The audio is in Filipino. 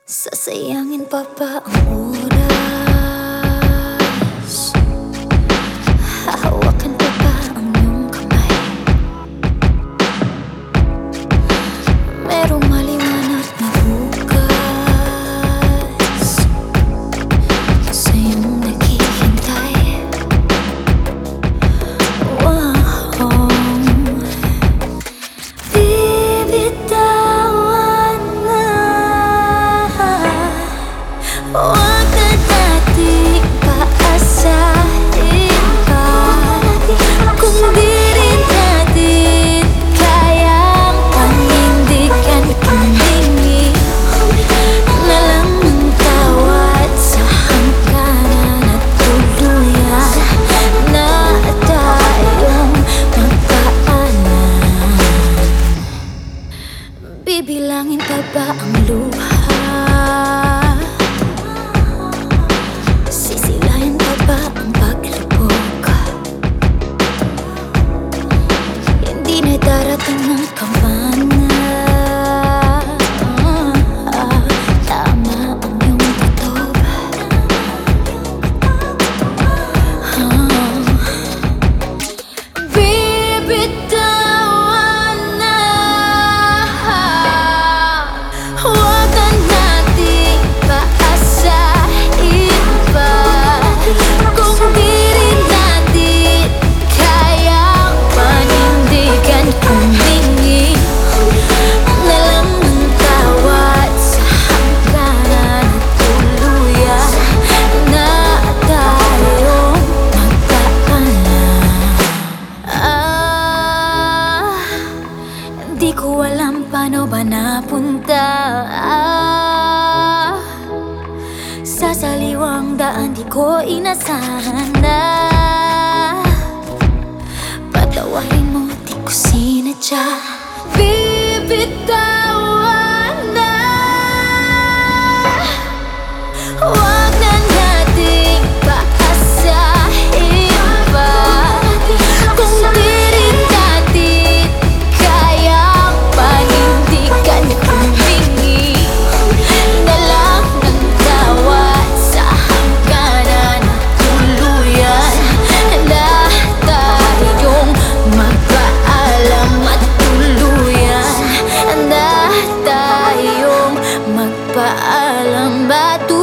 Sasayangin pa ba ang oras? Hahawakan pa ba ang iyong kamay? Merong maliwanag na bukas sa iyong naghihintay. Wow. Bibitawan na, huwag na nating paasahin pa. Kung di rin natin kayang panindigan, humingi na lang ng tawad sa hangganan at tuluyan na tayong magpaalam. Bibilangin pa ba ang luha? Sisilayan pa ba ang paglubog? Hindi na darating ng kamana. Tama ang iyong kutob. Bibitawan na, huwag na nating paasahin pa. Kung di rin natin kayang panindigan, humingi na lang ng tawad sa hangganan at tuluyan na tayong magpaalam. Di ko alam paano ba napunta sa saliwang daan di ko inasahan na. Patawarin mo, di ko sinadya. Bibitawan na, huwag na nating paasahin pa. Kung di rin natin kayang panindigan, humingi na lang ng tawad sa hangganan at tuluyan na tayong magpaalam at tuluyan na tayong magpaalam.